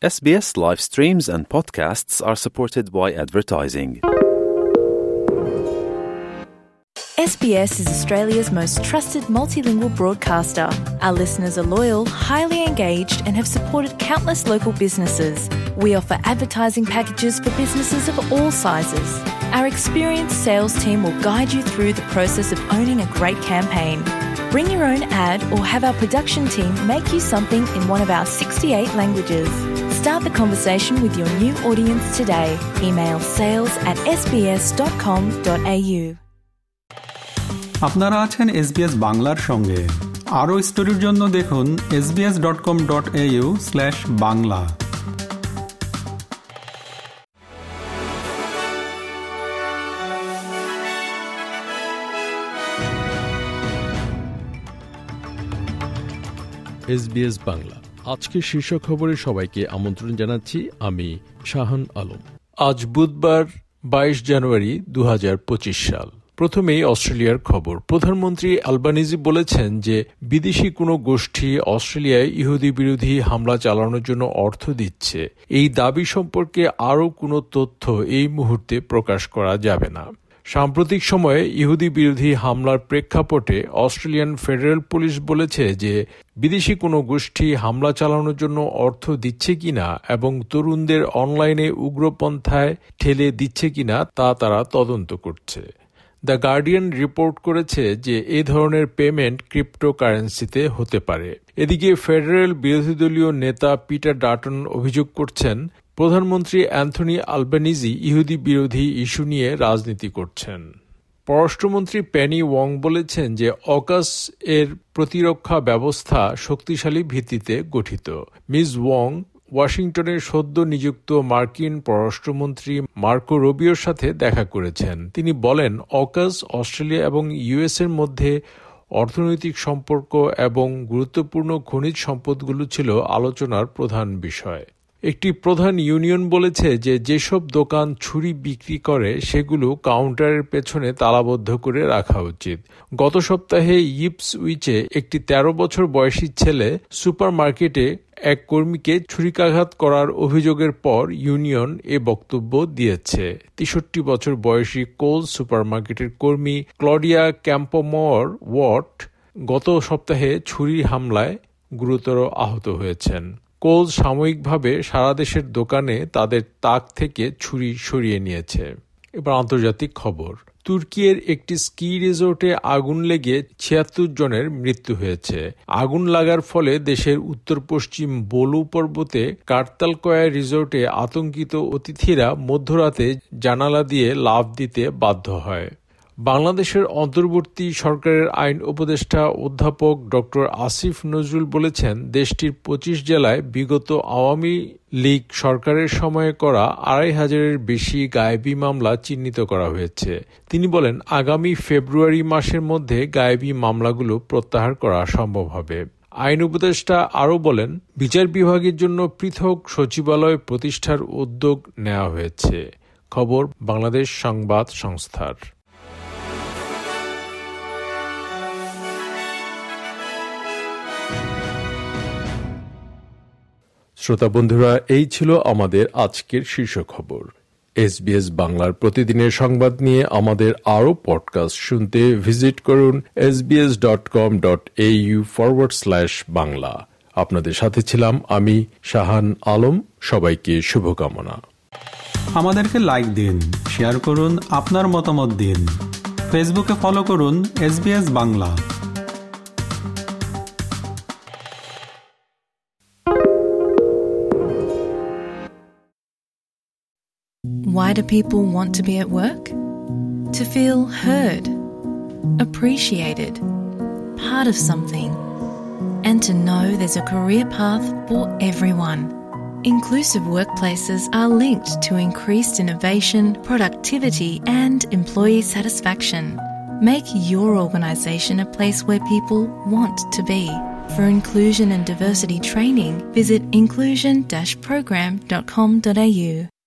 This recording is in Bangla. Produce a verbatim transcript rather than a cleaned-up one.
S B S live streams and podcasts are supported by advertising. S B S is Australia's most trusted multilingual broadcaster. Our listeners are loyal, highly engaged, and have supported countless local businesses. We offer advertising packages for businesses of all sizes. Our experienced sales team will guide you through the process of owning a great campaign. Bring your own ad or have our production team make you something in one of our sixty-eight languages. Start the conversation with your new audience today. Email sales at s b s dot com dot a u. আপনারা আছেন এসবিএস বাংলার সঙ্গে। আরও স্টোরির জন্য দেখুন S B S dot com dot A U slash Bangla. SBS Bangla আজকে শীর্ষ খবরে সবাইকে আমন্ত্রণ জানাচ্ছি। আমি শাহান আলম। আজ বুধবার বাইশ জানুয়ারি দু হাজার পঁচিশ সাল। প্রথমেই অস্ট্রেলিয়ার খবর। প্রধানমন্ত্রী আলবানিজি বলেছেন যে বিদেশি কোনো গোষ্ঠী অস্ট্রেলিয়ায় ইহুদি বিরোধী হামলা চালানোর জন্য অর্থ দিচ্ছে। এই দাবি সম্পর্কে আরও কোনো তথ্য এই মুহূর্তে প্রকাশ করা যাবে না। সাম্প্রতিক সময়ে ইহুদি বিরোধী হামলার প্রেক্ষাপটে অস্ট্রেলিয়ান ফেডারেল পুলিশ বলেছে যে বিদেশি কোনো গোষ্ঠী হামলা চালানোর জন্য অর্থ দিচ্ছে কিনা এবং তরুণদের অনলাইনে উগ্রপন্থায় ঠেলে দিচ্ছে কিনা তা তারা তদন্ত করছে। দ্য গার্ডিয়ান রিপোর্ট করেছে যে এ ধরনের পেমেন্ট ক্রিপ্টোকারেন্সিতে হতে পারে। এদিকে ফেডারেল বিরোধী দলীয় নেতা পিটার ডাটন অভিযোগ করছেন প্রধানমন্ত্রী অ্যান্থনি আলবানিজি ইহুদি বিরোধী ইস্যু নিয়ে রাজনীতি করছেন। পররাষ্ট্রমন্ত্রী পেনি ওয়ং বলেছেন যে অকাস এর প্রতিরক্ষা ব্যবস্থা শক্তিশালী ভিত্তিতে গঠিত। মিস ওয়ং ওয়াশিংটনের সদ্য নিযুক্ত মার্কিন পররাষ্ট্রমন্ত্রী মার্কো রুবিওর সাথে দেখা করেছেন। তিনি বলেন অকাস অস্ট্রেলিয়া এবং ইউএস এর মধ্যে অর্থনৈতিক সম্পর্ক এবং গুরুত্বপূর্ণ খনিজ সম্পদগুলো ছিল আলোচনার প্রধান বিষয়। একটি প্রধান ইউনিয়ন বলেছে যে যেসব দোকান ছুরি বিক্রি করে সেগুলো কাউন্টারের পেছনে তালাবদ্ধ করে রাখা উচিত। গত সপ্তাহে ইপসউইচে একটি তেরো বছর বয়সী ছেলে সুপারমার্কেটে এক কর্মীকে ছুরিকাঘাত করার অভিযোগের পর ইউনিয়ন এ বক্তব্য দিয়েছে। তেষট্টি বছর বয়সী কোলস সুপারমার্কেটের কর্মী ক্লডিয়া ক্যাম্পোমোর ওয়াট গত সপ্তাহে ছুরি হামলায় গুরুতর আহত হয়েছেন। কোলস সাময়িকভাবে সারা দেশের দোকানে তাদের তাক থেকে ছুরি সরিয়ে নিয়েছে। এবার আন্তর্জাতিক খবর। তুর্কির একটি স্কি রিসোর্টে আগুন লেগে ছিয়াত্তর জনের মৃত্যু হয়েছে। আগুন লাগার ফলে দেশের উত্তর পশ্চিম বোলু পর্বতে কার্তালকয়া রিসোর্টে আতঙ্কিত অতিথিরা মধ্যরাতে জানালা দিয়ে লাফ দিতে বাধ্য হয়। বাংলাদেশের অন্তর্বর্তী সরকারের আইন উপদেষ্টা অধ্যাপক ডক্টর আসিফ নজরুল বলেছেন দেশটির পঁচিশ জেলায় বিগত আওয়ামী লীগ সরকারের সময়ে করা আড়াই হাজারের বেশি গায়েবী মামলা চিহ্নিত করা হয়েছে। তিনি বলেন আগামী ফেব্রুয়ারি মাসের মধ্যে গায়েবী মামলাগুলো প্রত্যাহার করা সম্ভব হবে। আইন উপদেষ্টা আরও বলেন বিচার বিভাগের জন্য পৃথক সচিবালয় প্রতিষ্ঠার উদ্যোগ নেওয়া হয়েছে। খবর বাংলাদেশ সংবাদ সংস্থার। শ্রোতা বন্ধুরা, এই ছিল আমাদের আজকের শীর্ষ খবর। এসবিএস বাংলার প্রতিদিনের সংবাদ নিয়ে আমাদের আরও পডকাস্ট শুনতে ভিজিট করুন S B S dot com dot A U forward slash Bangla. আপনাদের সাথে ছিলাম আমি শাহান আলম। সবাইকে শুভকামনা। আমাদেরকে লাইক দিন, শেয়ার করুন, আপনার মতামত দিন। ফেসবুকে ফলো করুন SBS Bangla. Why do people want to be at work? To feel heard, appreciated, part of something, and to know there's a career path for everyone. Inclusive workplaces are linked to increased innovation, productivity, and employee satisfaction. Make your organisation a place where people want to be. For inclusion and diversity training, visit inclusion dash program dot com dot a u.